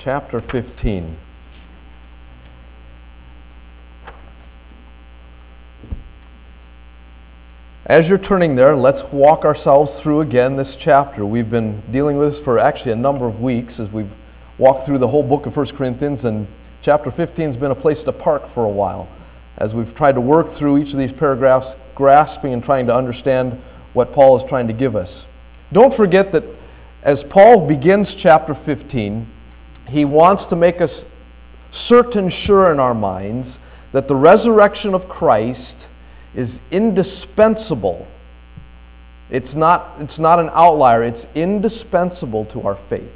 chapter 15. As you're turning there, let's walk ourselves through again this chapter. We've been dealing with this for actually a number of weeks as we've walked through the whole book of 1 Corinthians, and chapter 15 has been a place to park for a while as we've tried to work through each of these paragraphs, grasping and trying to understand what Paul is trying to give us. Don't forget that as Paul begins chapter 15, he wants to make us certain sure in our minds that the resurrection of Christ is indispensable. It's not an outlier. It's indispensable to our faith.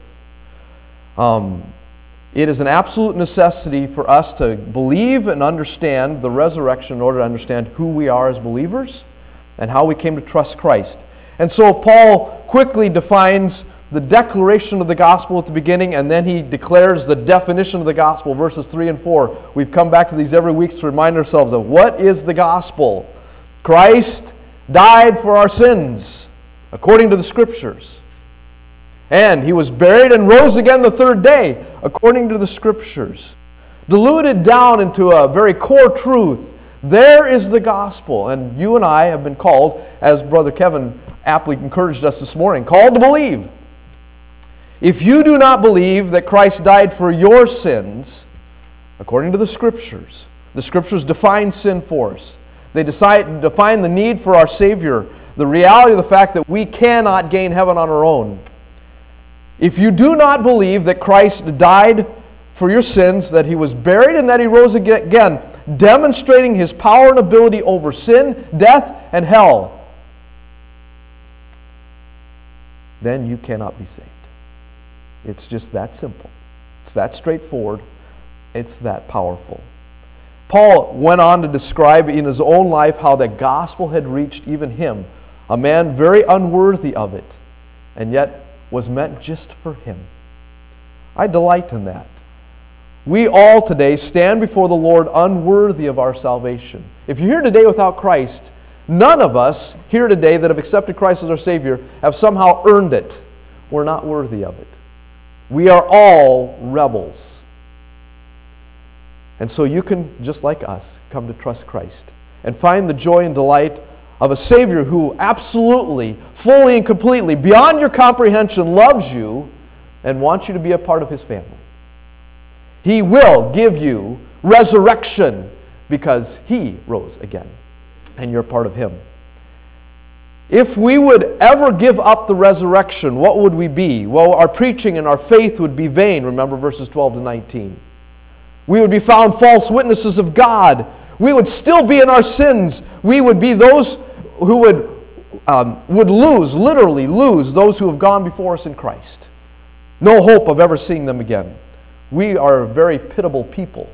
It is an absolute necessity for us to believe and understand the resurrection in order to understand who we are as believers and how we came to trust Christ. And so Paul quickly defines the declaration of the gospel at the beginning, and then he declares the definition of the gospel, verses 3 and 4. We've come back to these every week to remind ourselves of what is the gospel. Christ died for our sins, according to the Scriptures. And He was buried and rose again the third day, according to the Scriptures. Diluted down into a very core truth. There is the gospel. And you and I have been called, as Brother Kevin aptly encouraged us this morning, called to believe. If you do not believe that Christ died for your sins, according to the Scriptures define sin for us. They define the need for our Savior, the reality of the fact that we cannot gain heaven on our own. If you do not believe that Christ died for your sins, that He was buried and that He rose again, demonstrating His power and ability over sin, death, and hell, then you cannot be saved. It's just that simple. It's that straightforward. It's that powerful. Paul went on to describe in his own life how the gospel had reached even him, a man very unworthy of it, and yet was meant just for him. I delight in that. We all today stand before the Lord unworthy of our salvation. If you're here today without Christ, none of us here today that have accepted Christ as our Savior have somehow earned it. We're not worthy of it. We are all rebels. And so you can, just like us, come to trust Christ and find the joy and delight of a Savior who absolutely, fully and completely, beyond your comprehension, loves you and wants you to be a part of His family. He will give you resurrection because He rose again and you're part of Him. If we would ever give up the resurrection, what would we be? Well, our preaching and our faith would be vain. Remember verses 12 to 19. We would be found false witnesses of God. We would still be in our sins. We would be those who would literally lose those who have gone before us in Christ. No hope of ever seeing them again. We are a very pitiable people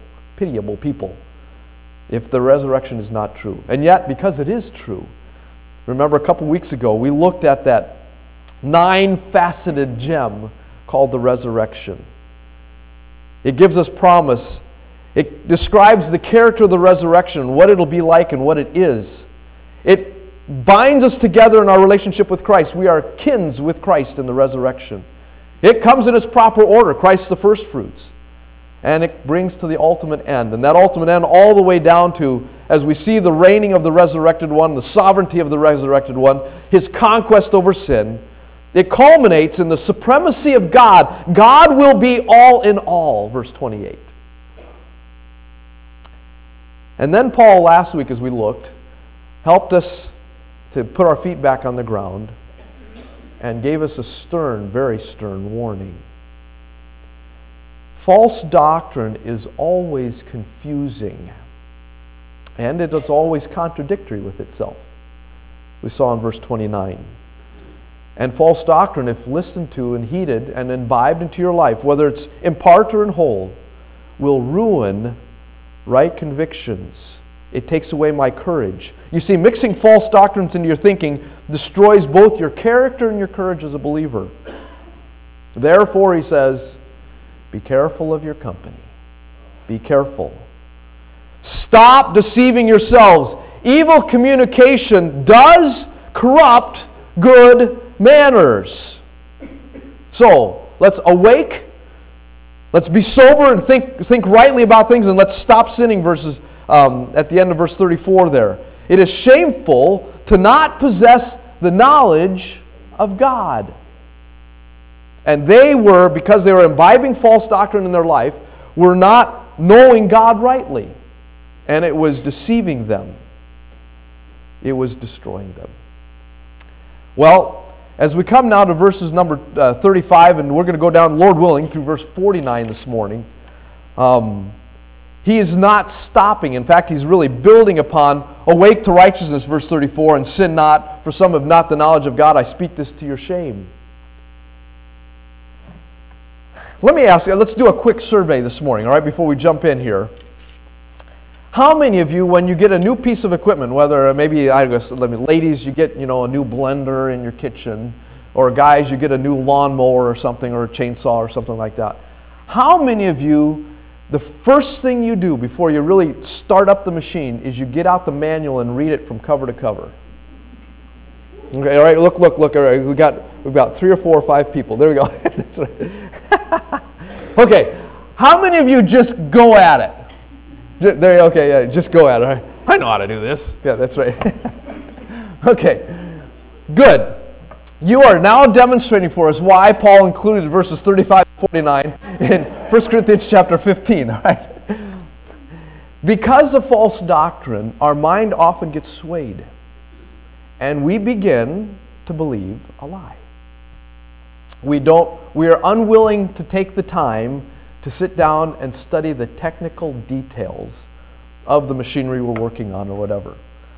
if the resurrection is not true. And yet, because it is true, remember a couple weeks ago, we looked at that 9-faceted gem called the resurrection. It gives us promise. It describes the character of the resurrection, what it'll be like and what it is. It binds us together in our relationship with Christ. We are kins with Christ in the resurrection. It comes in its proper order. Christ the first fruits. And it brings to the ultimate end. And that ultimate end all the way down to, as we see the reigning of the resurrected one, the sovereignty of the resurrected one, His conquest over sin, it culminates in the supremacy of God. God will be all in all, verse 28. And then Paul, last week as we looked, helped us to put our feet back on the ground and gave us a stern, very stern warning. False doctrine is always confusing, and it is always contradictory with itself. We saw in verse 29. And false doctrine, if listened to and heeded and imbibed into your life, whether it's in part or in whole, will ruin right convictions. It takes away my courage. You see, mixing false doctrines into your thinking destroys both your character and your courage as a believer. Therefore, he says, be careful of your company. Be careful. Stop deceiving yourselves. Evil communication does corrupt good manners. So, let's awake Let's be sober and think rightly about things, and let's stop sinning, verses at the end of verse 34 there. It is shameful to not possess the knowledge of God. And they were, because they were imbibing false doctrine in their life, were not knowing God rightly. And it was deceiving them. It was destroying them. Well, as we come now to verses number 35, and we're going to go down, Lord willing, through verse 49 this morning, he is not stopping. In fact, he's really building upon, awake to righteousness, verse 34, and sin not, for some have not the knowledge of God. I speak this to your shame. Let me ask you, let's do a quick survey this morning, all right, before we jump in here. How many of you, when you get a new piece of equipment, whether maybe, ladies, you get, a new blender in your kitchen, or guys, you get a new lawnmower or something, or a chainsaw or something like that. How many of you, the first thing you do before you really start up the machine is you get out the manual and read it from cover to cover? Okay, all right, look, all right, we've got 3 or 4 or 5 people. There we go. That's right. Okay, how many of you just go at it? There, okay, yeah, just go at it. Right? I know how to do this. Yeah, that's right. Okay, good. You are now demonstrating for us why Paul included verses 35 and 49 in 1 Corinthians chapter 15. All right? Because of false doctrine, our mind often gets swayed, and we begin to believe a lie. We are unwilling to take the time to sit down and study the technical details of the machinery we're working on or whatever.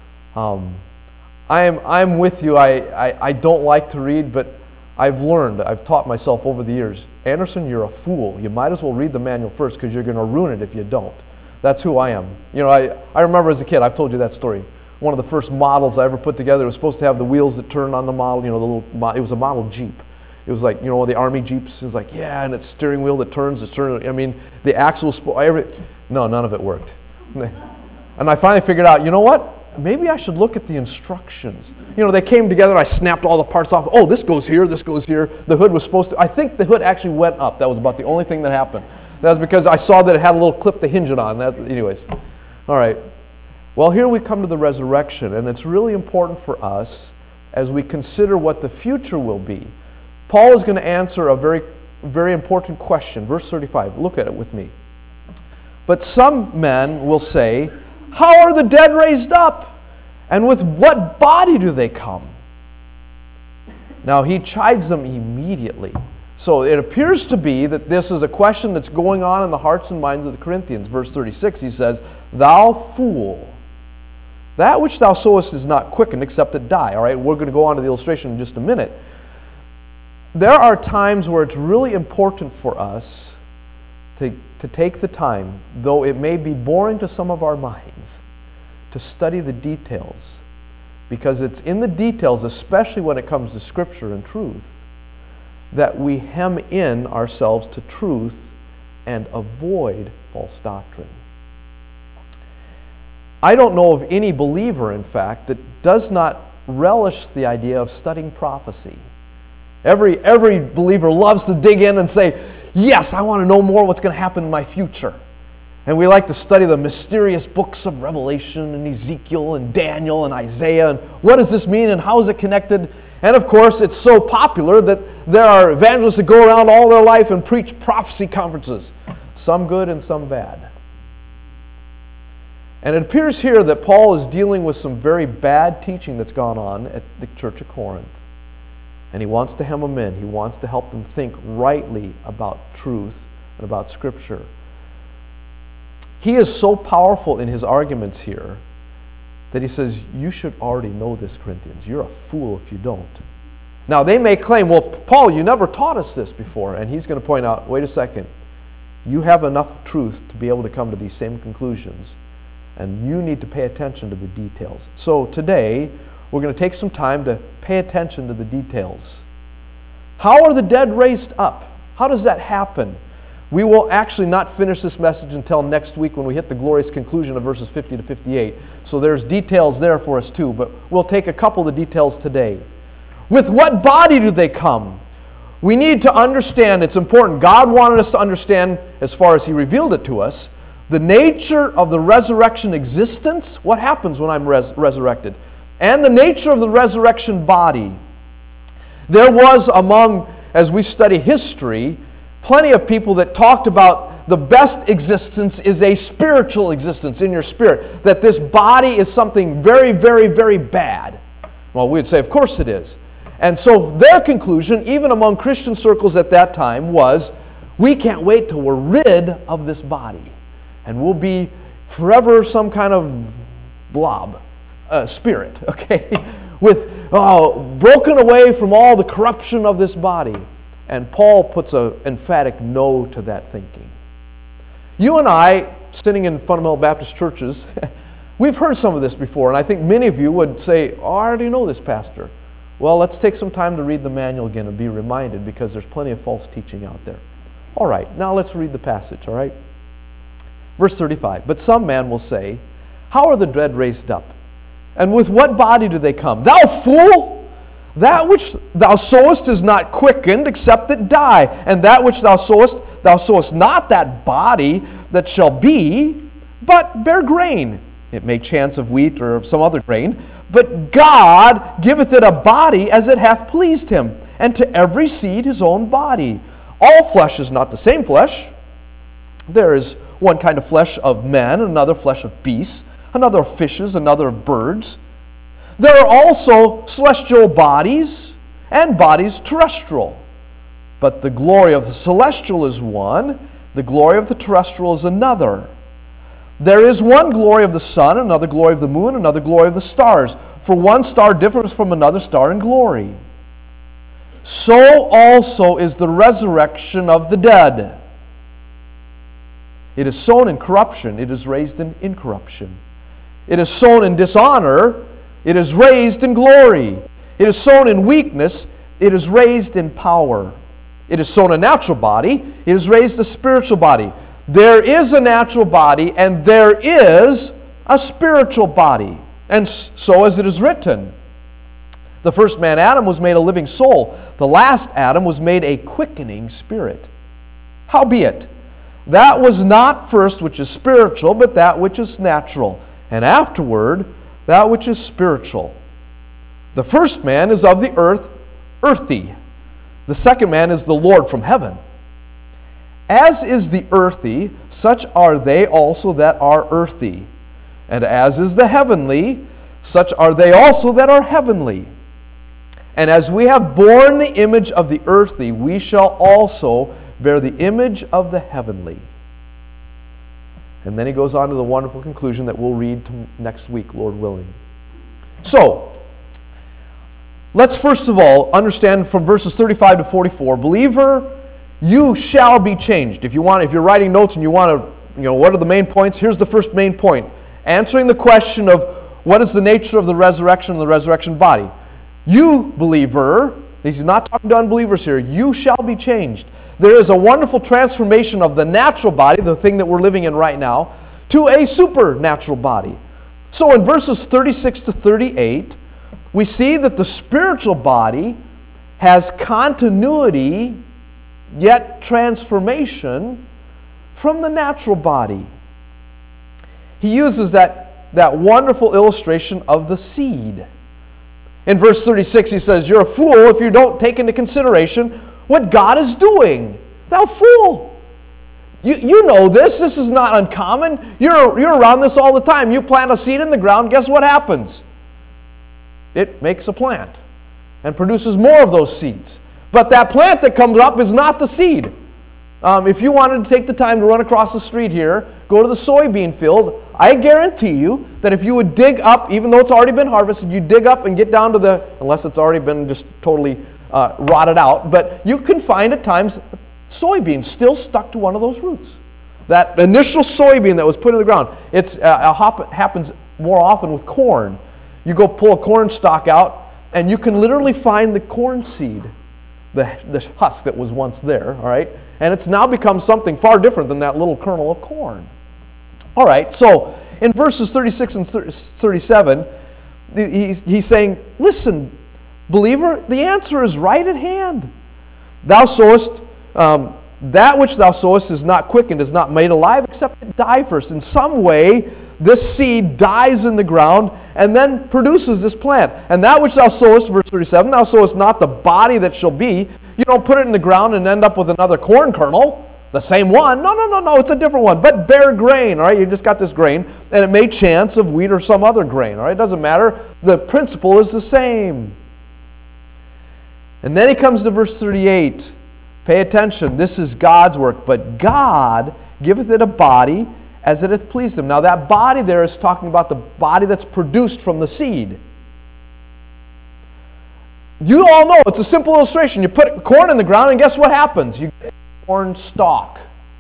I'm with you. I don't like to read, but I've taught myself over the years, Anderson, you're a fool. You might as well read the manual first, because you're going to ruin it if you don't. That's who I am. I remember as a kid, I've told you that story. One of the first models I ever put together was supposed to have the wheels that turned on the model, it was a model Jeep. It was like, the Army Jeeps. It was like, yeah, and it's steering wheel that turns. The axle was no, none of it worked. And I finally figured out, you know what? Maybe I should look at the instructions. They came together, and I snapped all the parts off. Oh, this goes here, this goes here. The hood was supposed to, I think the hood actually went up. That was about the only thing that happened. That was because I saw that it had a little clip to hinge it on. Anyways, all right. Well, here we come to the resurrection, and it's really important for us as we consider what the future will be. Paul is going to answer a very, very important question. Verse 35, look at it with me. But some men will say, how are the dead raised up? And with what body do they come? Now he chides them immediately. So it appears to be that this is a question that's going on in the hearts and minds of the Corinthians. Verse 36, he says, thou fool, that which thou sowest is not quickened except it die. All right, we're going to go on to the illustration in just a minute. There are times where it's really important for us to take the time, though it may be boring to some of our minds, to study the details. Because it's in the details, especially when it comes to Scripture and truth, that we hem in ourselves to truth and avoid false doctrine. I don't know of any believer, in fact, that does not relish the idea of studying prophecy. Every believer loves to dig in and say, yes, I want to know more what's going to happen in my future. And we like to study the mysterious books of Revelation and Ezekiel and Daniel and Isaiah. And what does this mean and how is it connected? And of course, it's so popular that there are evangelists that go around all their life and preach prophecy conferences. Some good and some bad. And it appears here that Paul is dealing with some very bad teaching that's gone on at the church of Corinth. And he wants to hem them in. He wants to help them think rightly about truth and about Scripture. He is so powerful in his arguments here that he says, you should already know this, Corinthians. You're a fool if you don't. Now, they may claim, well, Paul, you never taught us this before. And he's going to point out, wait a second. You have enough truth to be able to come to these same conclusions. And you need to pay attention to the details. So today, we're going to take some time to pay attention to the details. How are the dead raised up? How does that happen? We will actually not finish this message until next week when we hit the glorious conclusion of verses 50 to 58. So there's details there for us too, but we'll take a couple of the details today. With what body do they come? We need to understand, it's important. God wanted us to understand, as far as He revealed it to us, the nature of the resurrection existence, what happens when I'm resurrected, and the nature of the resurrection body. There was among, as we study history, plenty of people that talked about the best existence is a spiritual existence in your spirit, that this body is something very, very, very bad. Well, we would say, of course it is. And so their conclusion, even among Christian circles at that time, was, we can't wait till we're rid of this body. And we'll be forever some kind of blob, spirit, okay? With broken away from all the corruption of this body. And Paul puts an emphatic no to that thinking. You and I, sitting in fundamental Baptist churches, we've heard some of this before, and I think many of you would say, oh, I already know this, Pastor. Well, let's take some time to read the manual again and be reminded, because there's plenty of false teaching out there. All right, now let's read the passage, all right? Verse 35, but some man will say, how are the dead raised up? And with what body do they come? Thou fool! That which thou sowest is not quickened, except it die. And that which thou sowest not that body that shall be, but bear grain. It may chance of wheat or of some other grain. But God giveth it a body as it hath pleased Him, and to every seed his own body. All flesh is not the same flesh. There is one kind of flesh of men, another flesh of beasts, another of fishes, another of birds. There are also celestial bodies and bodies terrestrial. But the glory of the celestial is one, the glory of the terrestrial is another. There is one glory of the sun, another glory of the moon, another glory of the stars. For one star differs from another star in glory. So also is the resurrection of the dead. It is sown in corruption, it is raised in incorruption. It is sown in dishonor, it is raised in glory. It is sown in weakness, it is raised in power. It is sown a natural body, it is raised a spiritual body. There is a natural body and there is a spiritual body. And so as it is written, the first man, Adam, was made a living soul. The last Adam was made a quickening spirit. Howbeit, that was not first which is spiritual, but that which is natural. And afterward, that which is spiritual. The first man is of the earth, earthy. The second man is the Lord from heaven. As is the earthy, such are they also that are earthy. And as is the heavenly, such are they also that are heavenly. And as we have borne the image of the earthy, we shall also bear the image of the heavenly. And then he goes on to the wonderful conclusion that we'll read next week, Lord willing. So, let's first of all understand from verses 35 to 44, believer, you shall be changed. If you're writing notes and you want to, what are the main points? Here's the first main point. Answering the question of what is the nature of the resurrection and the resurrection body. You, believer, he's not talking to unbelievers here, you shall be changed. There is a wonderful transformation of the natural body, the thing that we're living in right now, to a supernatural body. So in verses 36 to 38, we see that the spiritual body has continuity, yet transformation from the natural body. He uses that wonderful illustration of the seed. In verse 36, he says, you're a fool if you don't take into consideration what God is doing. Thou fool! You know this. This is not uncommon. You're around this all the time. You plant a seed in the ground, guess what happens? It makes a plant and produces more of those seeds. But that plant that comes up is not the seed. If you wanted to take the time to run across the street here, go to the soybean field, I guarantee you that if you would dig up, even though it's already been harvested, you dig up and get down to unless it's already been just totally rotted out, but you can find at times soybeans still stuck to one of those roots. That initial soybean that was put in the ground, it happens more often with corn. You go pull a corn stalk out, and you can literally find the corn seed, the husk that was once there, all right? And it's now become something far different than that little kernel of corn. All right, so in verses 36 and 37, he's saying, listen, believer, the answer is right at hand. Thou sowest, that which thou sowest is not quickened, is not made alive, except it die first. In some way, this seed dies in the ground and then produces this plant. And that which thou sowest, verse 37, thou sowest not the body that shall be. You don't put it in the ground and end up with another corn kernel, the same one. No, it's a different one. But bare grain, all right? You just got this grain, and it may chance of wheat or some other grain, all right? It doesn't matter. The principle is the same. And then he comes to verse 38. Pay attention. This is God's work. But God giveth it a body as it hath pleased him. Now that body there is talking about the body that's produced from the seed. You all know, it's a simple illustration. You put corn in the ground and guess what happens? You get a corn stalk.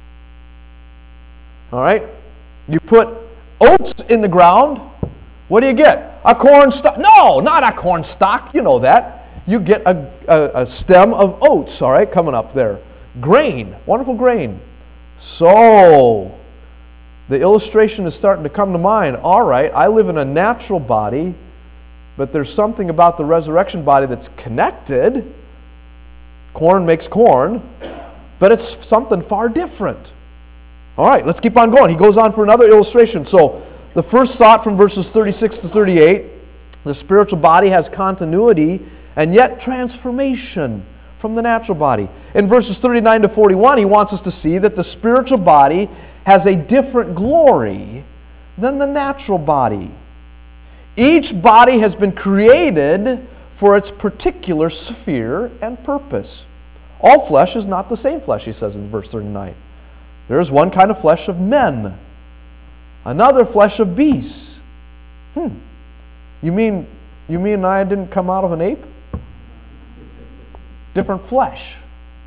All right? You put oats in the ground, what do you get? A corn stalk. No, not a corn stalk. You know that. You get a stem of oats, all right, coming up there. Grain, wonderful grain. So, the illustration is starting to come to mind. All right, I live in a natural body, but there's something about the resurrection body that's connected. Corn makes corn, but it's something far different. All right, let's keep on going. He goes on for another illustration. So, the first thought from verses 36 to 38, the spiritual body has continuity and yet transformation from the natural body. In verses 39 to 41, he wants us to see that the spiritual body has a different glory than the natural body. Each body has been created for its particular sphere and purpose. All flesh is not the same flesh, he says in verse 39. There is one kind of flesh of men, another flesh of beasts. You mean I didn't come out of an ape? Different flesh.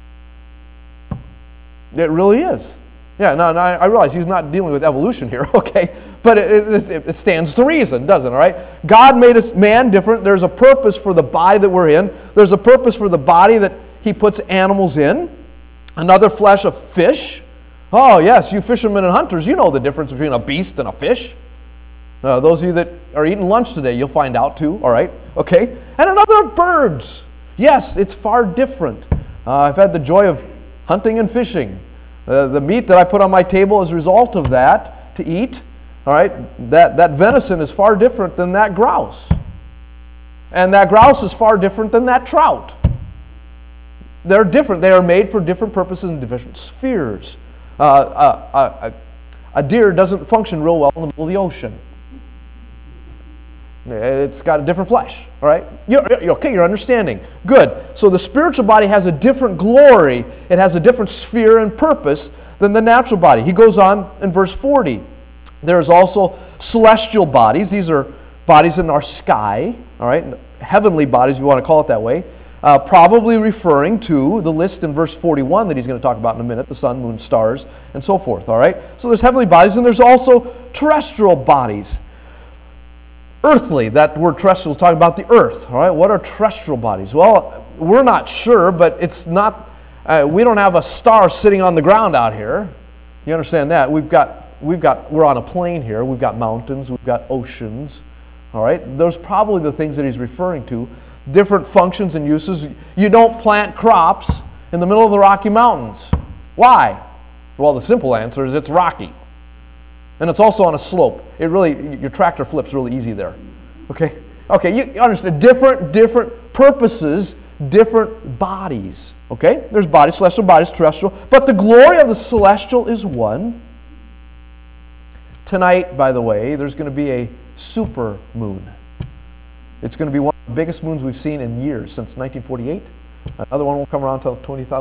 It really is. Yeah, no, I realize he's not dealing with evolution here, okay? But it stands to reason, doesn't it, all right? God made us man different. There's a purpose for the body that we're in. There's a purpose for the body that he puts animals in. Another flesh of fish. Oh, yes, you fishermen and hunters, you know the difference between a beast and a fish. Those of you that are eating lunch today, you'll find out too, all right? Okay? And another of birds. Yes, it's far different. I've had the joy of hunting and fishing. The meat that I put on my table as a result of that to eat, all right, that venison is far different than that grouse. And that grouse is far different than that trout. They're different. They are made for different purposes and different spheres. A deer doesn't function real well in the middle of the ocean. It's got a different flesh, all right? You're understanding. Good. So the spiritual body has a different glory. It has a different sphere and purpose than the natural body. He goes on in verse 40. There's also celestial bodies. These are bodies in our sky, all right? Heavenly bodies, if you want to call it that way. Probably referring to the list in verse 41 that he's going to talk about in a minute, the sun, moon, stars, and so forth, all right? So there's heavenly bodies, and there's also terrestrial bodies. Earthly, that word terrestrial is talking about the earth, all right? What are terrestrial bodies? Well, we're not sure, but it's not, we don't have a star sitting on the ground out here. You understand that? We're on a plain here. We've got mountains, we've got oceans, all right? Those are probably the things that he's referring to. Different functions and uses. You don't plant crops in the middle of the Rocky Mountains. Why? Well, the simple answer is it's rocky. And it's also on a slope. Your tractor flips really easy there. Okay? Okay, you understand. Different purposes, different bodies. Okay? There's bodies, celestial bodies, terrestrial. But the glory of the celestial is one. Tonight, by the way, there's going to be a super moon. It's going to be one of the biggest moons we've seen in years, since 1948. Another one won't come around until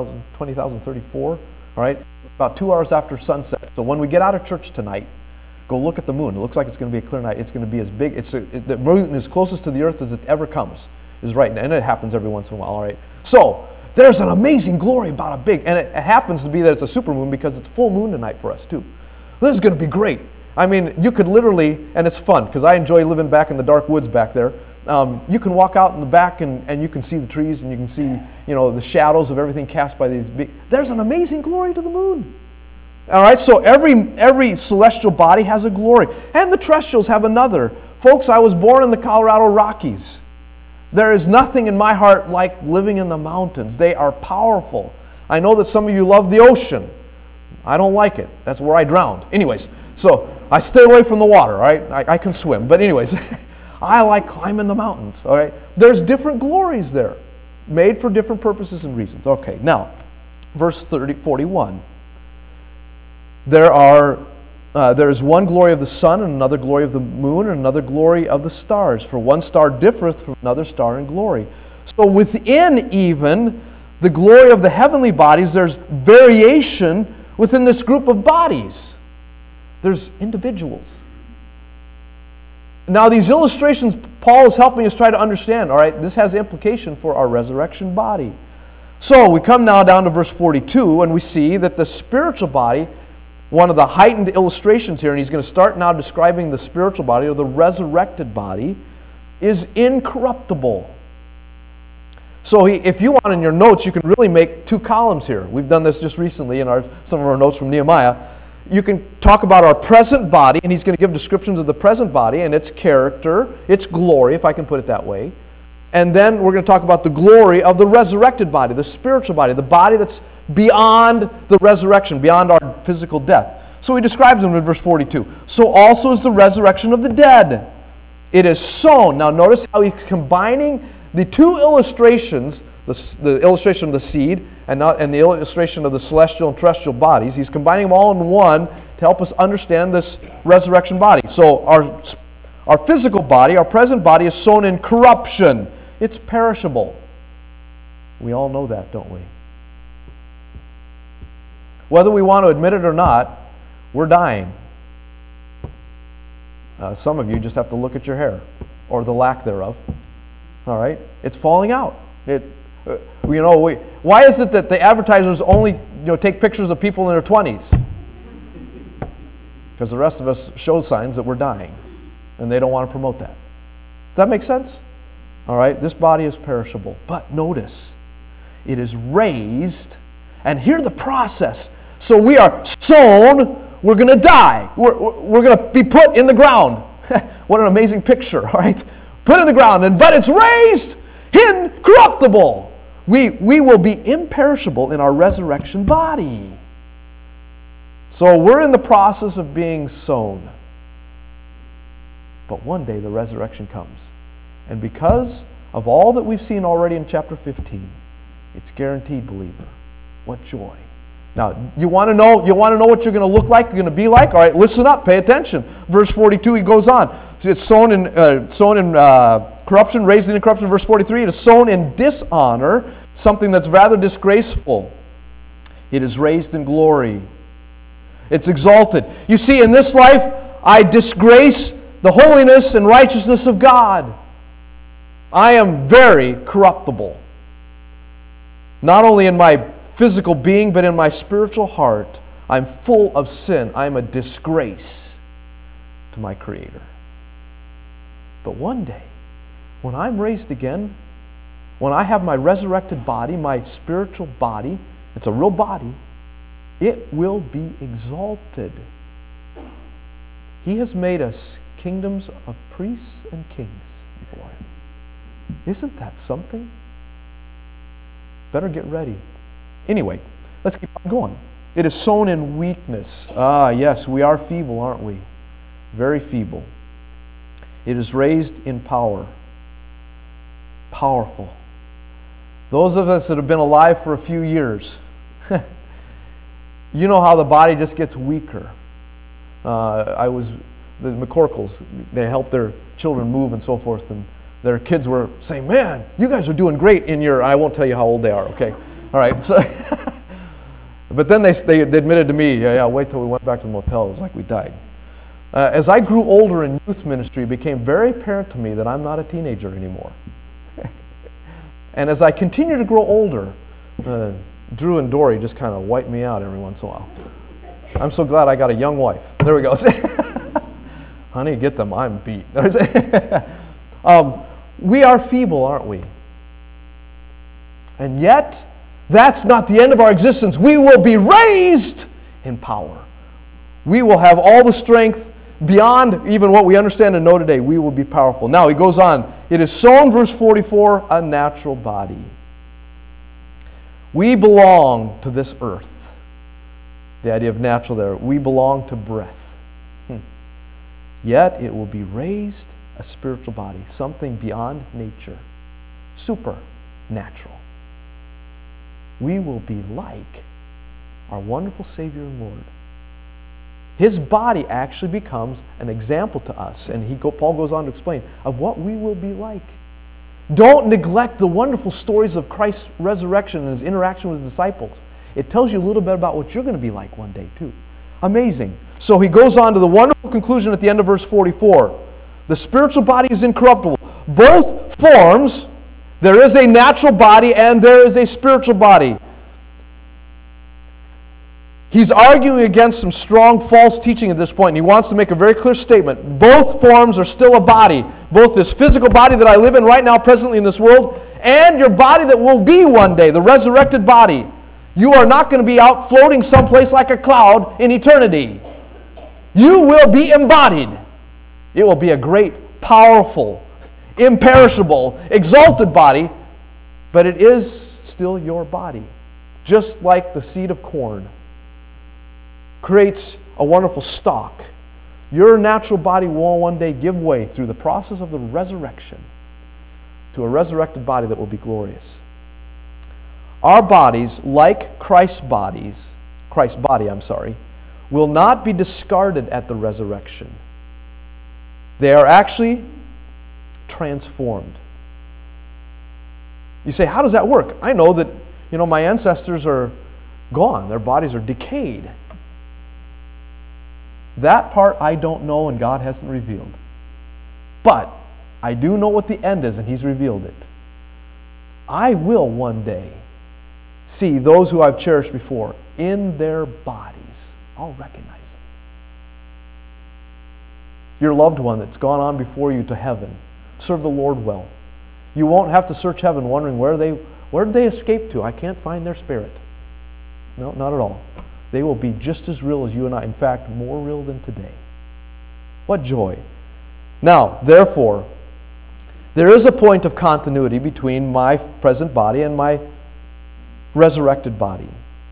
2034. All right? About 2 hours after sunset. So when we get out of church tonight, go look at the moon. It looks like it's going to be a clear night. It's going to be as big. The moon is closest to the earth as it ever comes. Is right now, and it happens every once in a while. All right. So there's an amazing glory about a big, and it happens to be that it's a super moon because it's full moon tonight for us too. This is going to be great. I mean, you could literally, and it's fun because I enjoy living back in the dark woods back there. You can walk out in the back and you can see the trees and you can see, the shadows of everything cast by these big. There's an amazing glory to the moon. All right, so every celestial body has a glory, and the terrestrials have another. Folks, I was born in the Colorado Rockies. There is nothing in my heart like living in the mountains. They are powerful. I know that some of you love the ocean. I don't like it. That's where I drowned. Anyways, so I stay away from the water, all right? I can swim. But anyways, I like climbing the mountains, all right? There's different glories there, made for different purposes and reasons. Okay, now, verse 41. There is one glory of the sun, and another glory of the moon, and another glory of the stars. For one star differeth from another star in glory. So within even the glory of the heavenly bodies, there's variation within this group of bodies. There's individuals. Now these illustrations Paul is helping us try to understand. All right, this has implication for our resurrection body. So we come now down to verse 42, and we see that the spiritual body, one of the heightened illustrations here, and he's going to start now describing the spiritual body or the resurrected body, is incorruptible. So if you want in your notes, you can really make two columns here. We've done this just recently in some of our notes from Nehemiah. You can talk about our present body, and he's going to give descriptions of the present body and its character, its glory, if I can put it that way. And then we're going to talk about the glory of the resurrected body, the spiritual body, the body that's beyond the resurrection, beyond our physical death. So he describes them in verse 42. So also is the resurrection of the dead. It is sown. Now notice how he's combining the two illustrations, the illustration of the seed and the illustration of the celestial and terrestrial bodies. He's combining them all in one to help us understand this resurrection body. So our physical body, our present body, is sown in corruption. It's perishable. We all know that, don't we? Whether we want to admit it or not, we're dying. Some of you just have to look at your hair, or the lack thereof. All right? It's falling out. Why is it that the advertisers only take pictures of people in their 20s? Because the rest of us show signs that we're dying, and they don't want to promote that. Does that make sense? All right? This body is perishable. But notice, it is raised, and hear the process. So we are sown, we're going to die. We're going to be put in the ground. What an amazing picture, all right? Put in the ground, but it's raised incorruptible. We will be imperishable in our resurrection body. So we're in the process of being sown. But one day the resurrection comes. And because of all that we've seen already in chapter 15, it's guaranteed, believer. What joy. Now, you want to know what you're going to look like, you're going to be like? All right, listen up, pay attention. Verse 42, he goes on. It's sown in corruption, raised in incorruption. Verse 43, it is sown in dishonor, something that's rather disgraceful. It is raised in glory. It's exalted. You see, in this life, I disgrace the holiness and righteousness of God. I am very corruptible. Not only in my physical being, but in my spiritual heart, I'm full of sin. I'm a disgrace to my Creator. But one day, when I'm raised again, when I have my resurrected body, my spiritual body, it's a real body, it will be exalted. He has made us kingdoms of priests and kings before Him. Isn't that something? Better get ready. Anyway, let's keep on going. It is sown in weakness. Ah, yes, we are feeble, aren't we? Very feeble. It is raised in power. Powerful. Those of us that have been alive for a few years, you know how the body just gets weaker. The McCorkles, they help their children move and so forth, and their kids were saying, man, you guys are doing great in your, I won't tell you how old they are, okay? All right, so, but then they admitted to me, yeah, wait till we went back to the motel, it was like we died. As I grew older in youth ministry, it became very apparent to me that I'm not a teenager anymore. And as I continue to grow older, Drew and Dory just kind of wipe me out every once in a while. I'm so glad I got a young wife. There we go. Honey, get them, I'm beat. We are feeble, aren't we? And yet, that's not the end of our existence. We will be raised in power. We will have all the strength beyond even what we understand and know today, we will be powerful. Now, he goes on. It is sown, verse 44, a natural body. We belong to this earth. The idea of natural there. We belong to breath. Yet it will be raised a spiritual body, something beyond nature, supernatural. We will be like our wonderful Savior and Lord. His body actually becomes an example to us, and Paul goes on to explain of what we will be like. Don't neglect the wonderful stories of Christ's resurrection and his interaction with his disciples. It tells you a little bit about what you're going to be like one day too. Amazing. So he goes on to the wonderful conclusion at the end of verse 44. The spiritual body is incorruptible. Both forms, there is a natural body and there is a spiritual body. He's arguing against some strong false teaching at this point, and he wants to make a very clear statement. Both forms are still a body. Both this physical body that I live in right now, presently in this world, and your body that will be one day, the resurrected body. You are not going to be out floating someplace like a cloud in eternity. You will be embodied. It will be a great, powerful, imperishable, exalted body, but it is still your body. Just like the seed of corn creates a wonderful stalk, your natural body will one day give way through the process of the resurrection to a resurrected body that will be glorious. Our bodies, like Christ's body, will not be discarded at the resurrection. They are actually transformed. You say, how does that work? I know that, my ancestors are gone. Their bodies are decayed. That part I don't know and God hasn't revealed. But I do know what the end is and He's revealed it. I will one day see those who I've cherished before in their bodies. I'll recognize them. Your loved one that's gone on before you to heaven. Serve the Lord well. You won't have to search heaven wondering where did they escape to? I can't find their spirit. No, not at all. They will be just as real as you and I. In fact, more real than today. What joy. Now, therefore, there is a point of continuity between my present body and my resurrected body.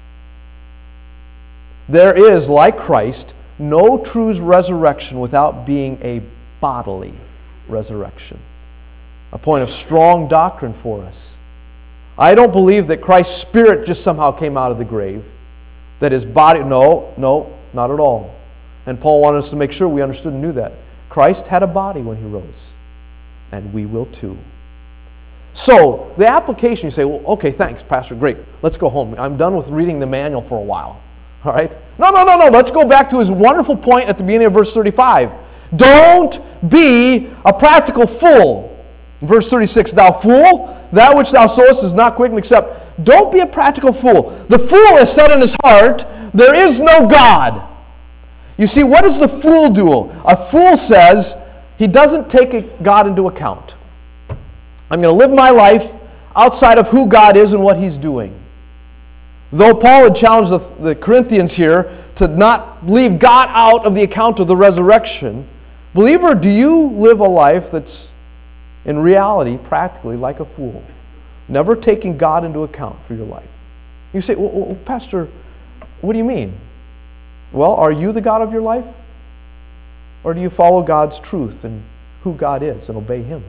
There is, like Christ, no true resurrection without being a bodily resurrection. A point of strong doctrine for us. I don't believe that Christ's spirit just somehow came out of the grave. That his body, no, not at all. And Paul wanted us to make sure we understood and knew that. Christ had a body when he rose. And we will too. So, the application, you say, well, okay, thanks, Pastor, great. Let's go home. I'm done with reading the manual for a while. All right? No. Let's go back to his wonderful point at the beginning of verse 35. Don't be a practical fool. Verse 36, thou fool, that which thou sowest is not quickened except. Don't be a practical fool. The fool has said in his heart, there is no God. You see, what does the fool do? A fool says he doesn't take God into account. I'm going to live my life outside of who God is and what He's doing. Though Paul had challenged the Corinthians here to not leave God out of the account of the resurrection, believer, do you live a life that's in reality, practically, like a fool? Never taking God into account for your life. You say, well, Pastor, what do you mean? Well, are you the God of your life? Or do you follow God's truth and who God is and obey Him?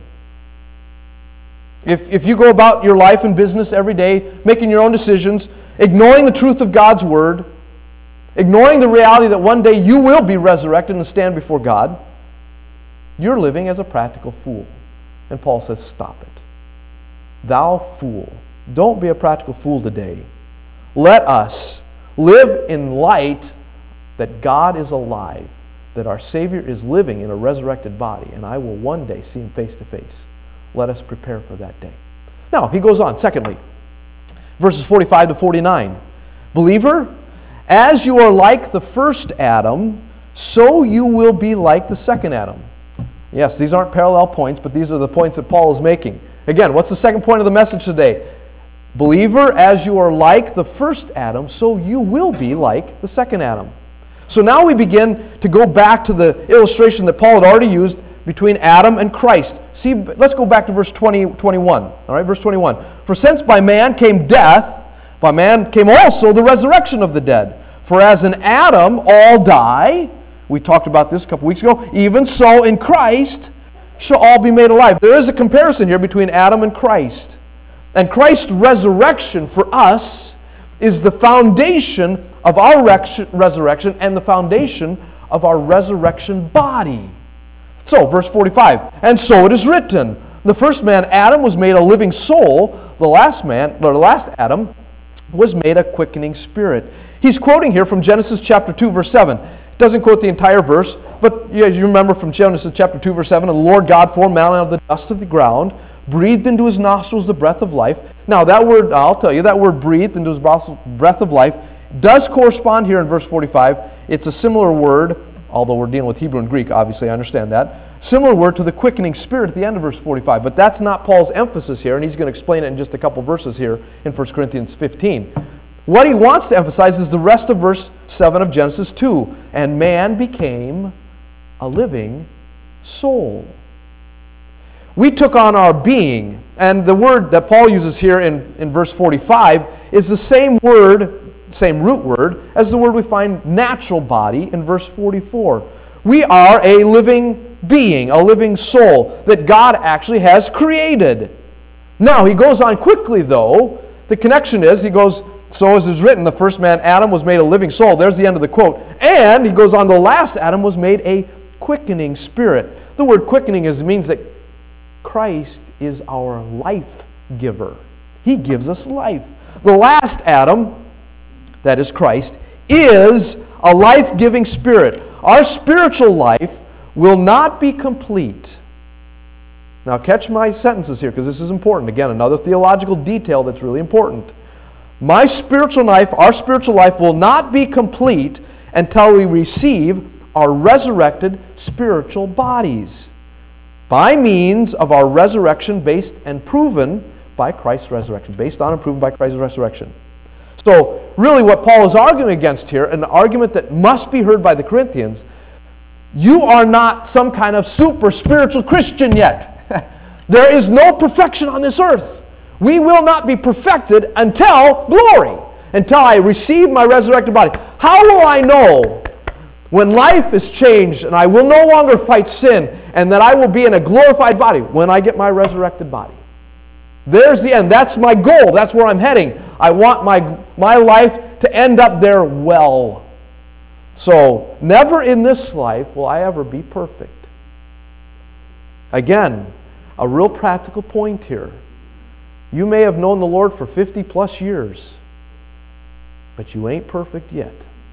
If you go about your life and business every day, making your own decisions, ignoring the truth of God's Word, ignoring the reality that one day you will be resurrected and stand before God, you're living as a practical fool. And Paul says, stop it. Thou fool. Don't be a practical fool today. Let us live in light that God is alive, that our Savior is living in a resurrected body, and I will one day see Him face to face. Let us prepare for that day. Now, he goes on, secondly, verses 45 to 49. Believer, as you are like the first Adam, so you will be like the second Adam. Yes, these aren't parallel points, but these are the points that Paul is making. Again, what's the second point of the message today? Believer, as you are like the first Adam, so you will be like the second Adam. So now we begin to go back to the illustration that Paul had already used between Adam and Christ. See, let's go back to verse 21. All right, verse 21. For since by man came death, by man came also the resurrection of the dead. For as in Adam all die, we talked about this a couple weeks ago, even so in Christ shall all be made alive. There is a comparison here between Adam and Christ. And Christ's resurrection for us is the foundation of our resurrection and the foundation of our resurrection body. So, verse 45, and so it is written, the first man, Adam, was made a living soul. The last Adam was made a quickening spirit. He's quoting here from Genesis chapter 2, verse 7. It doesn't quote the entire verse, but as you remember from Genesis chapter 2, verse 7, the Lord God formed man out of the dust of the ground, breathed into his nostrils the breath of life. Now that word, I'll tell you, that word breathed into his breath of life does correspond here in verse 45. It's a similar word, although we're dealing with Hebrew and Greek, obviously, I understand that. Similar word to the quickening spirit at the end of verse 45, but that's not Paul's emphasis here, and he's going to explain it in just a couple verses here in 1 Corinthians 15. What he wants to emphasize is the rest of verse 7 of Genesis 2. And man became a living soul. We took on our being, and the word that Paul uses here in verse 45 is the same word, same root word, as the word we find natural body in verse 44. We are a living being, a living soul that God actually has created. Now, he goes on quickly, though. The connection is, he goes, so as is written, the first man, Adam, was made a living soul. There's the end of the quote. And he goes on, the last Adam was made a quickening spirit. The word quickening means that Christ is our life giver. He gives us life. The last Adam, that is Christ, is a life-giving spirit. Our spiritual life will not be complete. Now catch my sentences here, because this is important. Again, another theological detail that's really important. My spiritual life, our spiritual life, will not be complete until we receive our resurrected spiritual bodies by means of our resurrection based and proven by Christ's resurrection. Based on and proven by Christ's resurrection. So, really what Paul is arguing against here, an argument that must be heard by the Corinthians, you are not some kind of super spiritual Christian yet. There is no perfection on this earth. We will not be perfected until glory, until I receive my resurrected body. How will I know when life is changed and I will no longer fight sin and that I will be in a glorified body? When I get my resurrected body. There's the end. That's my goal. That's where I'm heading. I want my life to end up there well. So, never in this life will I ever be perfect. Again, a real practical point here. You may have known the Lord for 50 plus years, but you ain't perfect yet.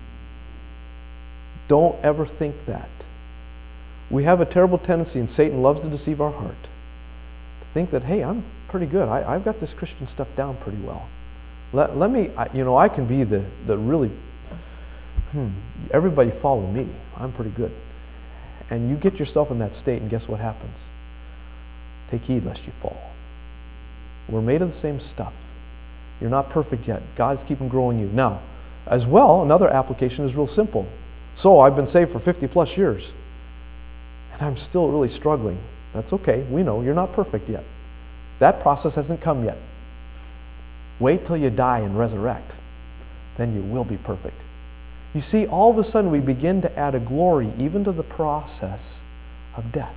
Don't ever think that. We have a terrible tendency, and Satan loves to deceive our heart, to think that, hey, I'm pretty good. I've got this Christian stuff down pretty well. Let me, I can be the really, everybody follow me. I'm pretty good. And you get yourself in that state, and guess what happens? Take heed lest you fall. We're made of the same stuff. You're not perfect yet. God's keeping growing you. Now, as well, another application is real simple. So, I've been saved for 50 plus years, and I'm still really struggling. That's okay. We know you're not perfect yet. That process hasn't come yet. Wait till you die and resurrect. Then you will be perfect. You see, all of a sudden we begin to add a glory even to the process of death.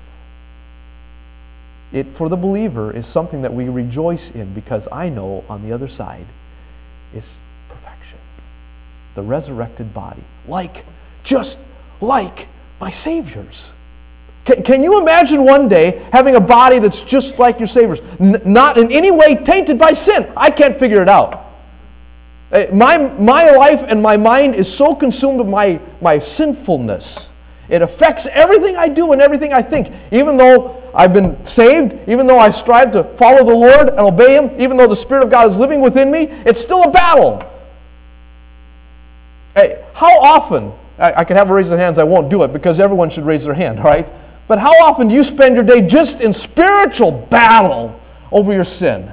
It, for the believer, is something that we rejoice in because I know on the other side is perfection. The resurrected body. Just like my Savior's. Can you imagine one day having a body that's just like your Savior's? Not in any way tainted by sin. I can't figure it out. My life and my mind is so consumed with my sinfulness. It affects everything I do and everything I think. Even though I've been saved, even though I strive to follow the Lord and obey Him, even though the Spirit of God is living within me, it's still a battle. Hey, how often, I could have a raise of hands, I won't do it because everyone should raise their hand, all right? But how often do you spend your day just in spiritual battle over your sin?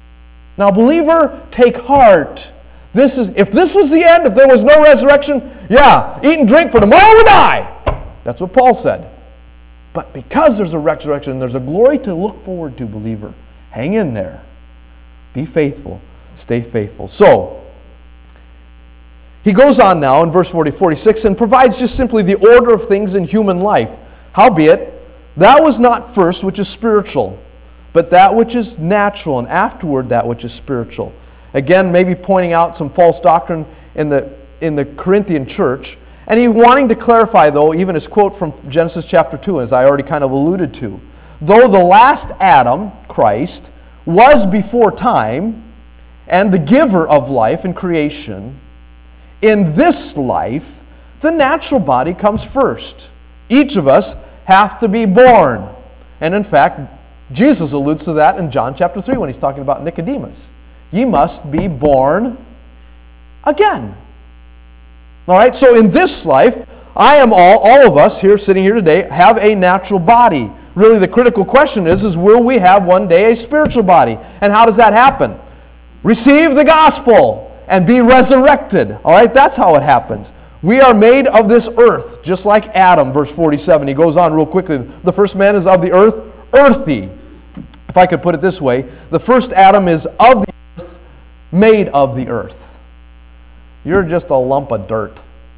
Now, believer, take heart. If this was the end, if there was no resurrection, Yeah, eat and drink, for tomorrow we die. That's what Paul said. But because there's a resurrection, there's a glory to look forward to, believer. Hang in there. Be faithful. Stay faithful. So, he goes on now in verse 46 and provides just simply the order of things in human life. Howbeit, that was not first which is spiritual, but that which is natural, and afterward that which is spiritual. Again, maybe pointing out some false doctrine in the Corinthian church. And he wanting to clarify, though, even his quote from Genesis chapter 2, as I already kind of alluded to. Though the last Adam, Christ, was before time, and the giver of life and creation, in this life, the natural body comes first. Each of us have to be born. And in fact, Jesus alludes to that in John chapter 3 when he's talking about Nicodemus. Ye must be born again. All right, so in this life, I am all of us here sitting here today have a natural body. Really the critical question is will we have one day a spiritual body? And how does that happen? Receive the gospel and be resurrected. All right, that's how it happens. We are made of this earth, just like Adam, verse 47. He goes on real quickly. The first man is of the earth, earthy. If I could put it this way, the first Adam is of the earth, made of the earth. You're just a lump of dirt.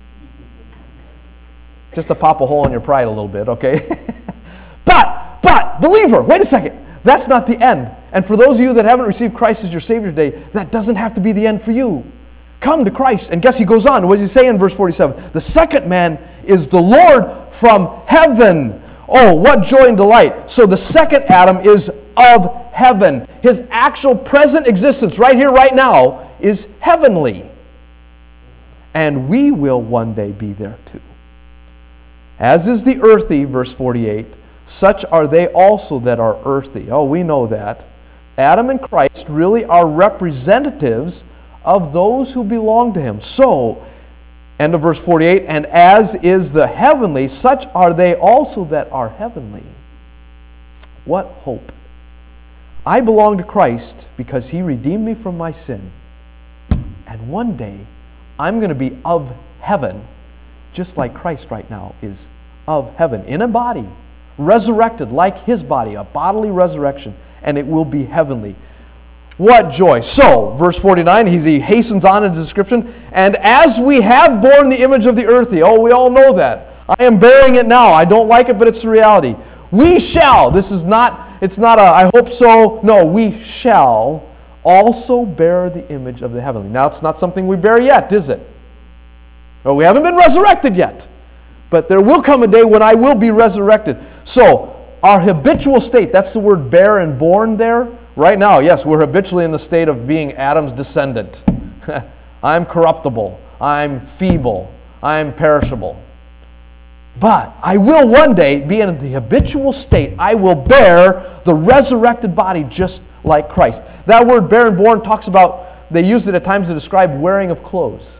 Just to pop a hole in your pride a little bit, okay? But, believer, wait a second. That's not the end. And for those of you that haven't received Christ as your Savior today, that doesn't have to be the end for you. Come to Christ. And guess he goes on. What does he say in verse 47? The second man is the Lord from heaven. Oh, what joy and delight. So the second Adam is of heaven. His actual present existence right here, right now, is heavenly. And we will one day be there too. As is the earthy, verse 48, such are they also that are earthy. Oh, we know that. Adam and Christ really are representatives of those who belong to him. So, end of verse 48, and as is the heavenly, such are they also that are heavenly. What hope! I belong to Christ because he redeemed me from my sin. And one day, I'm going to be of heaven, just like Christ right now is of heaven, in a body, resurrected like his body, a bodily resurrection, and it will be heavenly. What joy. So, verse 49, he hastens on in his description, and as we have borne the image of the earthy, oh, we all know that. I am bearing it now. I don't like it, but it's the reality. We shall, it's not a I hope so, no, we shall also bear the image of the heavenly. Now, it's not something we bear yet, is it? Well, we haven't been resurrected yet. But there will come a day when I will be resurrected. So, our habitual state, that's the word bear and born there. Right now, yes, we're habitually in the state of being Adam's descendant. I'm corruptible. I'm feeble. I'm perishable. But I will one day be in the habitual state. I will bear the resurrected body just like Christ. That word bear and born talks about, they use it at times to describe wearing of clothes.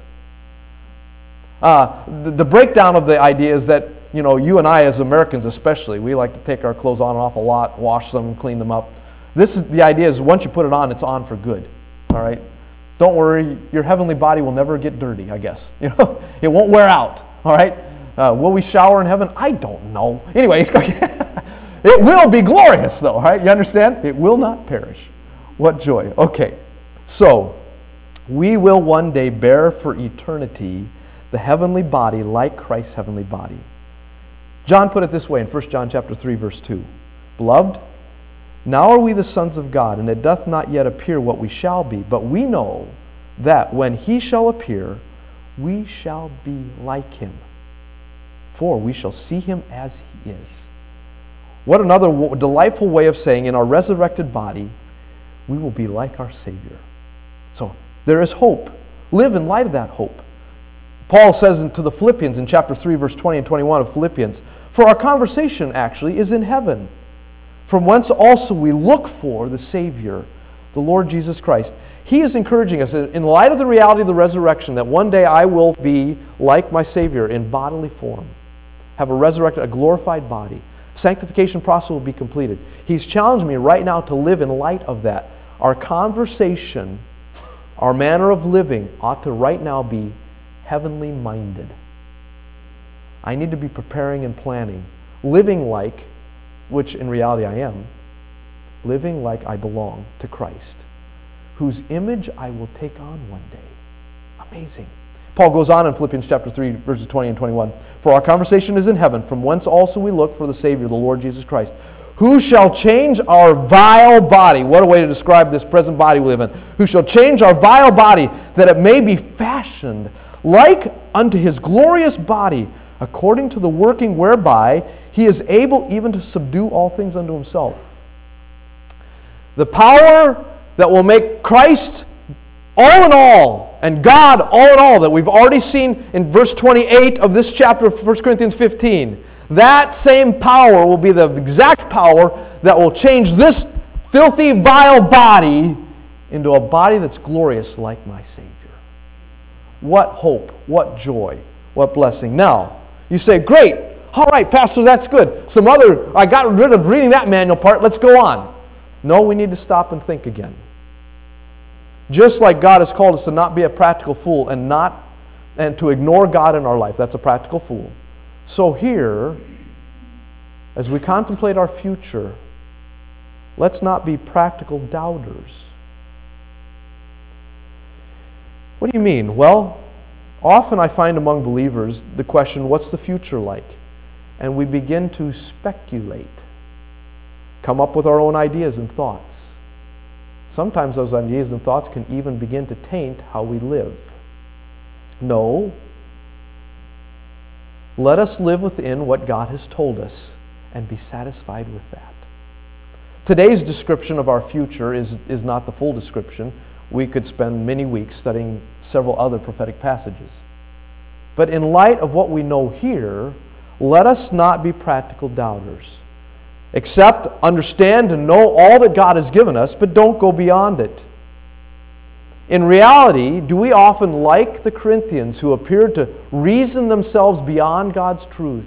The breakdown of the idea is that, you and I as Americans especially, we like to take our clothes on and off a lot, wash them, clean them up. The idea is once you put it on, it's on for good. All right? Don't worry, your heavenly body will never get dirty, I guess. It won't wear out. All right? Will we shower in heaven? I don't know. Anyway, it will be glorious though, all right? You understand? It will not perish. What joy. Okay. So, we will one day bear for eternity the heavenly body like Christ's heavenly body. John put it this way in 1 John chapter 3, verse 2. Beloved, now are we the sons of God, and it doth not yet appear what we shall be, but we know that when he shall appear, we shall be like him, for we shall see him as he is. What another delightful way of saying in our resurrected body, we will be like our Savior. So, there is hope. Live in light of that hope. Paul says to the Philippians in chapter 3, verse 20 and 21 of Philippians, for our conversation actually is in heaven, from whence also we look for the Savior, the Lord Jesus Christ. He is encouraging us, in light of the reality of the resurrection, that one day I will be like my Savior in bodily form, have a glorified body. Sanctification process will be completed. He's challenged me right now to live in light of that. Our conversation, our manner of living ought to right now be heavenly minded. I need to be preparing and planning, living like, which in reality I am, living like I belong to Christ, whose image I will take on one day. Amazing. Paul goes on in Philippians chapter 3, verses 20 and 21. For our conversation is in heaven, from whence also we look for the Savior, the Lord Jesus Christ, who shall change our vile body. What a way to describe this present body we live in. Who shall change our vile body, that it may be fashioned like unto his glorious body, according to the working whereby he is able even to subdue all things unto himself. The power that will make Christ all in all, and God all in all, that we've already seen in verse 28 of this chapter of 1 Corinthians 15, that same power will be the exact power that will change this filthy, vile body into a body that's glorious like my Savior. What hope, what joy, what blessing. Now, you say, great, all right, Pastor, that's good. I got rid of reading that manual part, let's go on. No, we need to stop and think again. Just like God has called us to not be a practical fool and to ignore God in our life. That's a practical fool. So here, as we contemplate our future, let's not be practical doubters. What do you mean? Well, often I find among believers the question, what's the future like? And we begin to speculate, come up with our own ideas and thoughts. Sometimes those ideas and thoughts can even begin to taint how we live. No. Let us live within what God has told us and be satisfied with that. Today's description of our future is not the full description. We could spend many weeks studying several other prophetic passages. But in light of what we know here, let us not be practical doubters. Accept, understand, and know all that God has given us, but don't go beyond it. In reality, do we often, like the Corinthians who appeared to reason themselves beyond God's truth,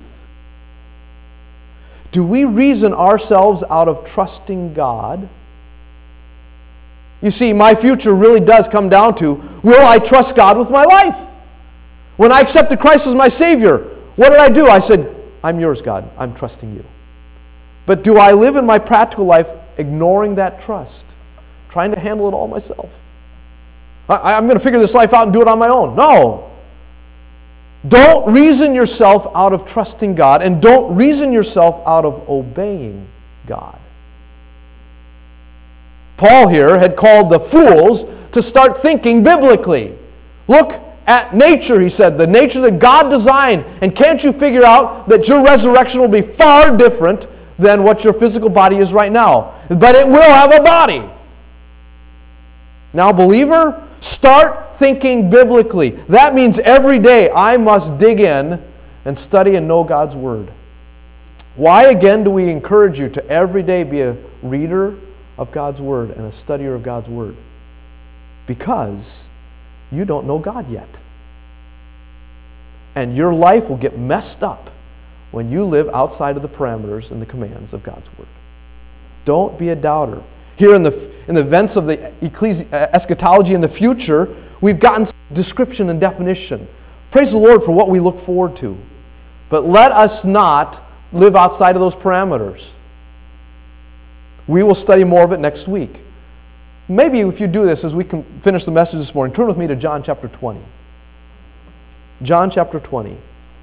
do we reason ourselves out of trusting God? You see, my future really does come down to, will I trust God with my life? When I accepted Christ as my Savior, what did I do? I said, I'm yours, God. I'm trusting you. But do I live in my practical life ignoring that trust, trying to handle it all myself? I'm going to figure this life out and do it on my own. No. Don't reason yourself out of trusting God, and don't reason yourself out of obeying God. Paul here had called the fools to start thinking biblically. Look at nature, he said, the nature that God designed. And can't you figure out that your resurrection will be far different than what your physical body is right now? But it will have a body. Now, believer, start thinking biblically. That means every day I must dig in and study and know God's Word. Why again do we encourage you to every day be a reader of God's Word and a studier of God's Word? Because you don't know God yet. And your life will get messed up when you live outside of the parameters and the commands of God's Word. Don't be a doubter. Here in the events of the eschatology in the future, we've gotten description and definition. Praise the Lord for what we look forward to. But let us not live outside of those parameters. We will study more of it next week. Maybe if you do this, as we can finish the message this morning, turn with me to John chapter 20. John chapter 20.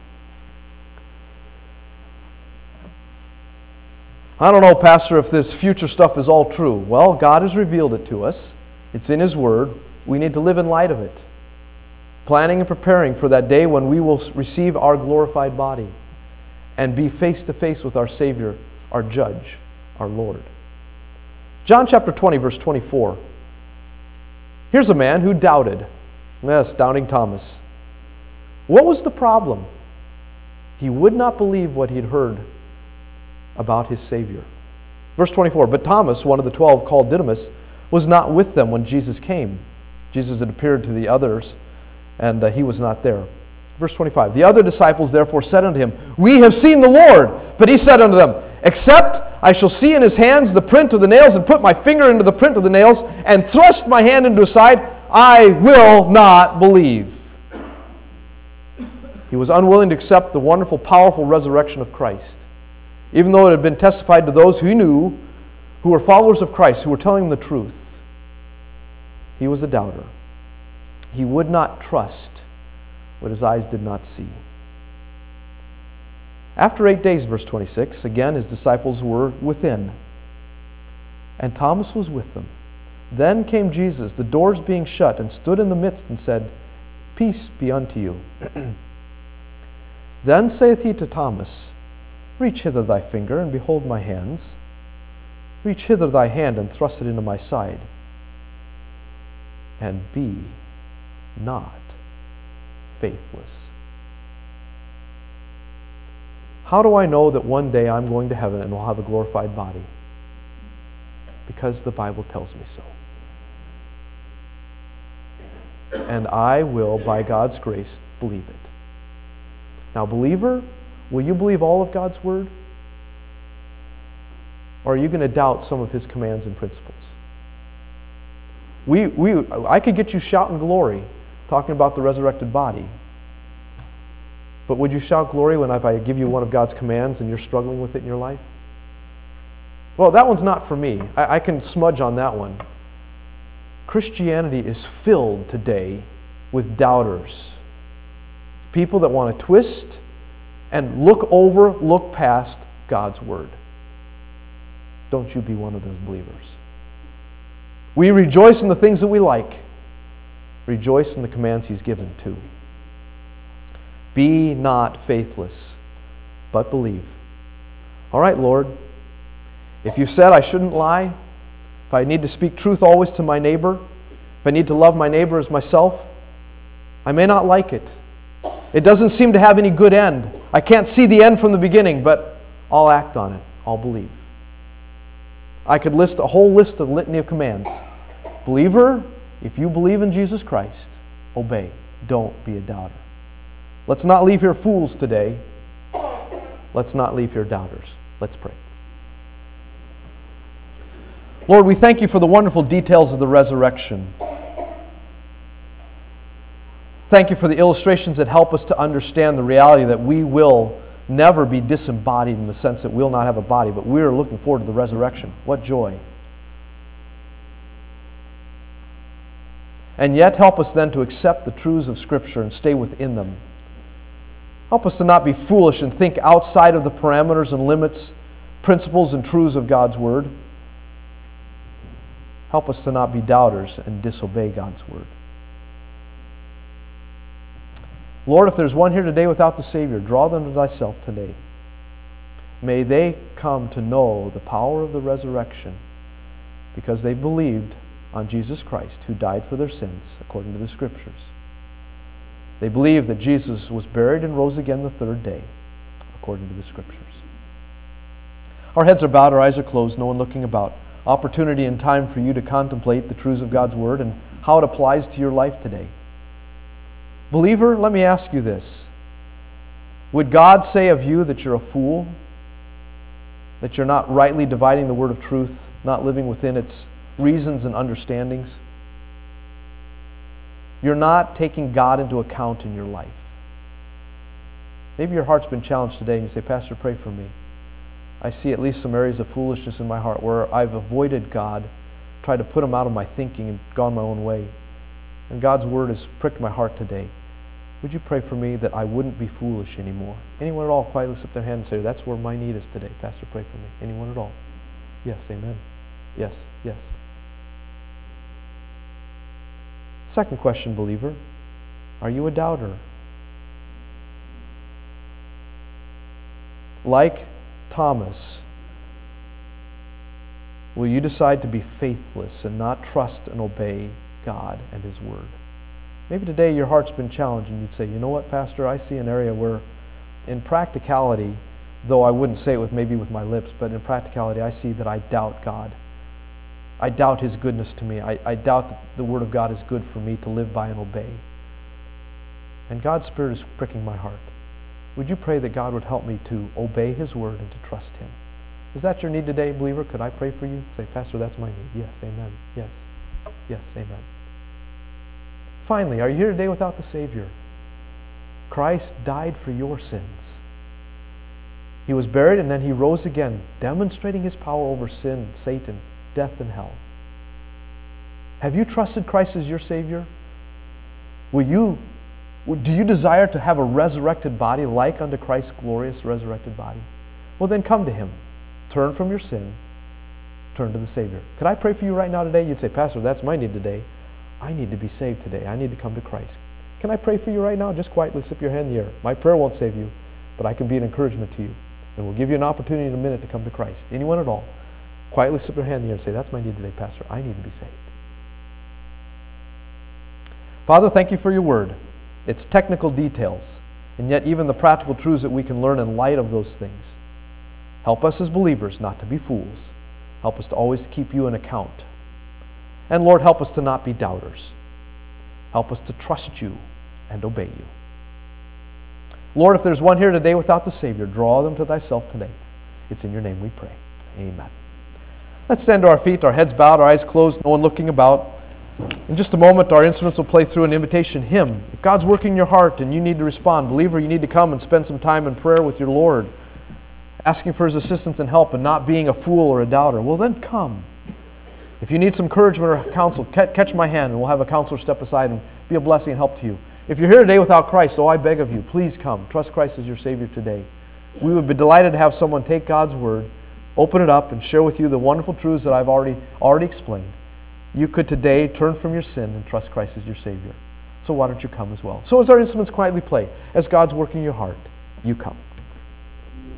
I don't know, Pastor, if this future stuff is all true. Well, God has revealed it to us. It's in His Word. We need to live in light of it. Planning and preparing for that day when we will receive our glorified body and be face to face with our Savior, our Judge, our Lord. John chapter 20, verse 24. Here's a man who doubted. Yes, doubting Thomas. What was the problem? He would not believe what he'd heard about his Savior. Verse 24, but Thomas, one of the 12 called Didymus, was not with them when Jesus came. Jesus had appeared to the others, and he was not there. Verse 25, the other disciples therefore said unto him, we have seen the Lord. But he said unto them, except I shall see in his hands the print of the nails, and put my finger into the print of the nails, and thrust my hand into his side, I will not believe. He was unwilling to accept the wonderful, powerful resurrection of Christ, even though it had been testified to those who he knew, who were followers of Christ, who were telling him the truth. He was a doubter. He would not trust what his eyes did not see. After 8 days, verse 26, again his disciples were within, and Thomas was with them. Then came Jesus, the doors being shut, and stood in the midst and said, Peace be unto you. Then saith he to Thomas, Reach hither thy finger, and behold my hands. Reach hither thy hand, and thrust it into my side. And be not faithless. How do I know that one day I'm going to heaven and will have a glorified body? Because the Bible tells me so. And I will, by God's grace, believe it. Now, believer, will you believe all of God's Word? Or are you going to doubt some of His commands and principles? I could get you shouting glory talking about the resurrected body. But would you shout glory when if I give you one of God's commands and you're struggling with it in your life? Well, that one's not for me. I can smudge on that one. Christianity is filled today with doubters. People that want to twist and look past God's Word. Don't you be one of those believers. We rejoice in the things that we like. Rejoice in the commands He's given too. Be not faithless, but believe. All right, Lord, if you said I shouldn't lie, if I need to speak truth always to my neighbor, if I need to love my neighbor as myself, I may not like it. It doesn't seem to have any good end. I can't see the end from the beginning, but I'll act on it. I'll believe. I could list a whole list of litany of commands. Believer, if you believe in Jesus Christ, obey. Don't be a doubter. Let's not leave here fools today. Let's not leave here doubters. Let's pray. Lord, we thank you for the wonderful details of the resurrection. Thank you for the illustrations that help us to understand the reality that we will never be disembodied in the sense that we'll not have a body, but we're looking forward to the resurrection. What joy. And yet help us then to accept the truths of Scripture and stay within them. Help us to not be foolish and think outside of the parameters and limits, principles and truths of God's Word. Help us to not be doubters and disobey God's Word. Lord, if there's one here today without the Savior, draw them to thyself today. May they come to know the power of the resurrection because they believed on Jesus Christ, who died for their sins, according to the Scriptures. They believed that Jesus was buried and rose again the third day, according to the Scriptures. Our heads are bowed, our eyes are closed, no one looking about. Opportunity and time for you to contemplate the truths of God's Word and how it applies to your life today. Believer, let me ask you this. Would God say of you that you're a fool? That you're not rightly dividing the word of truth, not living within its reasons and understandings? You're not taking God into account in your life. Maybe your heart's been challenged today and you say, Pastor, pray for me. I see at least some areas of foolishness in my heart where I've avoided God, tried to put Him out of my thinking and gone my own way. And God's Word has pricked my heart today. Would you pray for me that I wouldn't be foolish anymore? Anyone at all quietly lift their hand and say, that's where my need is today. Pastor, pray for me. Anyone at all? Yes, amen. Yes, yes. Second question, believer. Are you a doubter? Like Thomas, will you decide to be faithless and not trust and obey God and His Word? Maybe today your heart's been challenged and you'd say, you know what, Pastor, I see an area where in practicality, though I wouldn't say it maybe with my lips, but in practicality I see that I doubt God. I doubt His goodness to me. I doubt that the Word of God is good for me to live by and obey. And God's Spirit is pricking my heart. Would you pray that God would help me to obey His Word and to trust Him? Is that your need today, believer? Could I pray for you? Say, Pastor, that's my need. Yes, amen. Yes. Yes, amen. Finally, are you here today without the Savior? Christ died for your sins. He was buried and then he rose again, demonstrating his power over sin, Satan, death, and hell. Have you trusted Christ as your Savior? Do you desire to have a resurrected body like unto Christ's glorious resurrected body? Well, then come to him. Turn from your sin. Turn to the Savior. Could I pray for you right now today? You'd say, Pastor, that's my need today. I need to be saved today. I need to come to Christ. Can I pray for you right now? Just quietly slip your hand in the air. My prayer won't save you, but I can be an encouragement to you. And we'll give you an opportunity in a minute to come to Christ. Anyone at all. Quietly slip your hand in the air and say, that's my need today, Pastor. I need to be saved. Father, thank you for your word. It's technical details, and yet even the practical truths that we can learn in light of those things. Help us as believers not to be fools. Help us to always keep you in account. And Lord, help us to not be doubters. Help us to trust you and obey you. Lord, if there's one here today without the Savior, draw them to thyself today. It's in your name we pray. Amen. Let's stand to our feet, our heads bowed, our eyes closed, no one looking about. In just a moment, our instruments will play through an invitation hymn. If God's working in your heart and you need to respond, believer, you need to come and spend some time in prayer with your Lord, asking for his assistance and help and not being a fool or a doubter, well then come. If you need some encouragement or counsel, catch my hand and we'll have a counselor step aside and be a blessing and help to you. If you're here today without Christ, I beg of you, please come. Trust Christ as your Savior today. We would be delighted to have someone take God's Word, open it up, and share with you the wonderful truths that I've already explained. You could today turn from your sin and trust Christ as your Savior. So why don't you come as well? So as our instruments quietly play, as God's working in your heart, you come.